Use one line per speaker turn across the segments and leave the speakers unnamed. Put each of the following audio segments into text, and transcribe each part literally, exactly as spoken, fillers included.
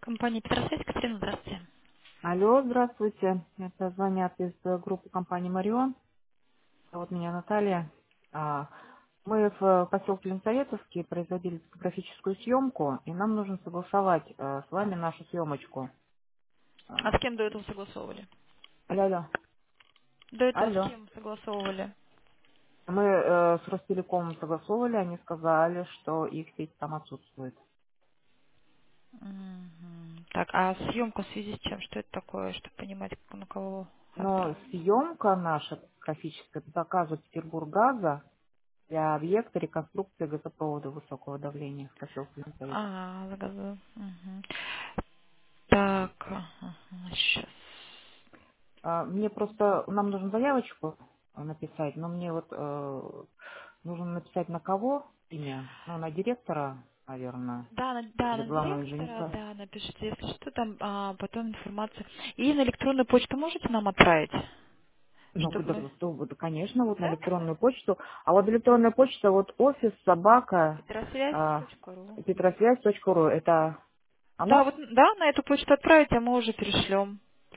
Компания Петросвязь, Катерина, здравствуйте.
Алло, здравствуйте. Это звонят из э, группы компании «Марион». Вот меня Наталья. А, Мы в э, поселке Ленсоветовский производили фотографическую съемку, и нам нужно согласовать э, с вами нашу съемочку. А,
А с кем до этого согласовывали?
Алло, алло.
До этого с
Алло.
кем согласовывали?
Мы э, с Ростелекомом согласовывали, они сказали, что их сеть там отсутствует.
Мгм. Так, а съемка в связи с чем? Что это такое, чтобы понимать, на кого
Но
отправить?
съемка наша графическая по заказу Петербурггаза для объекта реконструкции газопровода высокого давления в поселке Ленсоветовский.
А, загазу. Мгм. Так, сейчас.
А, Мне просто, нам нужно заявочку э, написать, но мне вот э, нужно написать на кого имя, ну, на директора, наверное,
Да, на, да,
или
на
главного
директора,
инженера.
да, напишите, если что, там а, потом информация. И на электронную почту можете нам отправить?
Ну, куда,
Чтобы...
то, вот, конечно, вот на
Да?
электронную почту. А вот электронная почта, вот офис собака
Петросвязь
а,
точка ру.
петросвязь точка ру, это
Да,
оно?
вот, да, на эту почту отправить, а мы уже перешлем.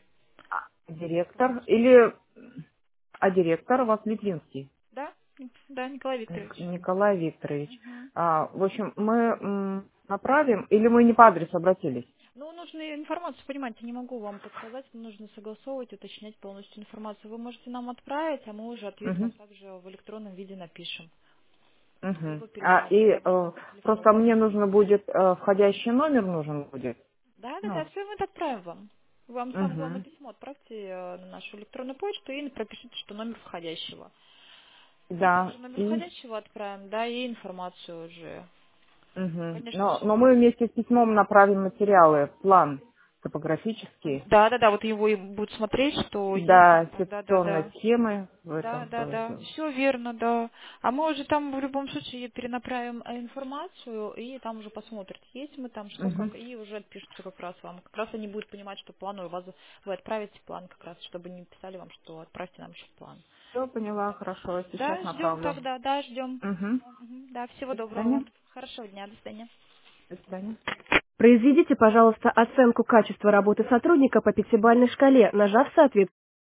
Директор или, а директор у вас Литвинский?
Да? Да, Николай
Ник-
Викторович.
Николай Викторович.
Мгм.
А, в общем, мы м, направим, или мы не по адресу обратились?
Ну, нужную информацию, понимаете, не могу вам подсказать, нужно согласовывать, уточнять полностью информацию. Вы можете нам отправить, а мы уже ответ
Мгм.
вам также в электронном виде напишем.
Мгм.
Либо
А,
перешлем,
и
либо
э,
по телефону.
просто мне нужно будет, э, входящий номер нужен будет.
Да, да, да,
Ну,
все мы это отправим вам. Вам самое главное
мгм.
письмо отправьте э, на нашу электронную почту и пропишите, что номер входящего. И
Да,
также номер
и,
входящего отправим, да, и информацию уже.
мгм.
Конечно
но, но
же,
мы вместе с письмом направим материалы, план топографический,
да, да, да, вот его и будут смотреть, что есть,
да,
да, да,
секционные
да.
схемы в
Да,
этом.
да,
В,
да,
в-
все верно, да. А мы уже там в любом случае перенаправим э, информацию, и там уже посмотрят, есть мы там, что
Мгм.
как, и уже отпишут как раз вам. Как раз они будут понимать, что план у вас, вы отправите план как раз, чтобы не писали вам, что отправьте нам еще план.
Все поняла, хорошо, сейчас
Да, ждем
направлю.
тогда, да, ждем.
Мгм.
Мгм. Да, всего
До
доброго
свидания.
вам. Хорошего дня, до свидания.
До свидания.
Произведите, пожалуйста, оценку качества работы сотрудника по пятибалльной шкале, нажав соответствующий